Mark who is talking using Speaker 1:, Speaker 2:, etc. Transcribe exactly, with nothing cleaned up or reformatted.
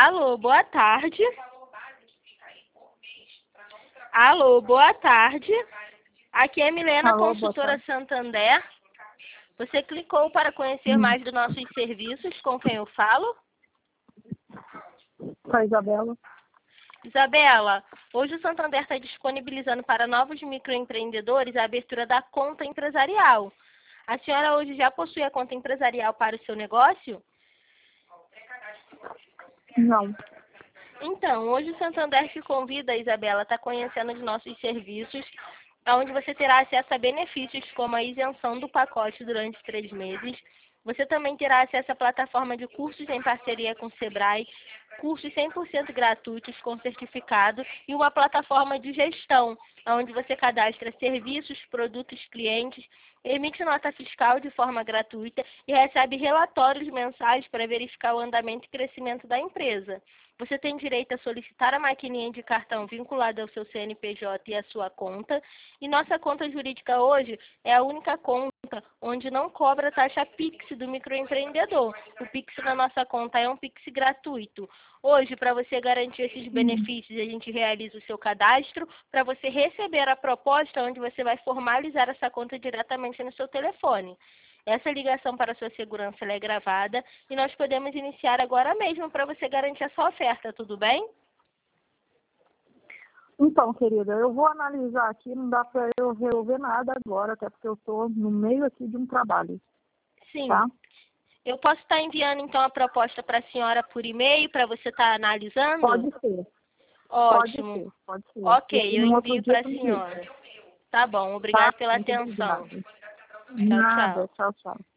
Speaker 1: Alô, boa tarde. Alô, boa tarde. Aqui é Milena,
Speaker 2: Alô,
Speaker 1: consultora Santander. Você clicou para conhecer
Speaker 2: Hum.
Speaker 1: mais dos nossos serviços. Com quem eu falo?
Speaker 2: Com a Isabela.
Speaker 1: Isabela, hoje o Santander está disponibilizando para novos microempreendedores a abertura da conta empresarial. A senhora hoje já possui a conta empresarial para o seu negócio?
Speaker 2: Não.
Speaker 1: Então, hoje o Santander te convida, Isabela, a estar conhecendo os nossos serviços, onde você terá acesso a benefícios como a isenção do pacote durante três meses. Você também terá acesso à plataforma de cursos em parceria com o Sebrae, cursos cem por cento gratuitos com certificado e uma plataforma de gestão, onde você cadastra serviços, produtos, clientes, emite nota fiscal de forma gratuita e recebe relatórios mensais para verificar o andamento e crescimento da empresa. Você tem direito a solicitar a maquininha de cartão vinculada ao seu C N P J e à sua conta. E nossa conta jurídica hoje é a única conta onde não cobra taxa Pix do microempreendedor. O Pix na nossa conta é um Pix gratuito. Hoje, para você garantir esses benefícios, a gente realiza o seu cadastro para você receber a proposta onde você vai formalizar essa conta diretamente no seu telefone. Essa ligação para a sua segurança ela é gravada e nós podemos iniciar agora mesmo para você garantir a sua oferta, tudo bem?
Speaker 2: Então, querida, eu vou analisar aqui, não dá para eu resolver nada agora, até porque eu estou no meio aqui de um trabalho.
Speaker 1: Sim.
Speaker 2: Tá?
Speaker 1: Eu posso estar enviando então a proposta para a senhora por e-mail para você estar analisando?
Speaker 2: Pode ser.
Speaker 1: Ótimo.
Speaker 2: Pode ser, pode ser.
Speaker 1: Ok, eu
Speaker 2: No outro
Speaker 1: envio
Speaker 2: dia
Speaker 1: para a
Speaker 2: eu envio.
Speaker 1: senhora. Tá bom,
Speaker 2: Tá?
Speaker 1: obrigada pela
Speaker 2: Muito
Speaker 1: atenção.
Speaker 2: obrigada.
Speaker 1: Tchau,
Speaker 2: Nada.
Speaker 1: tchau.
Speaker 2: Tchau, tchau.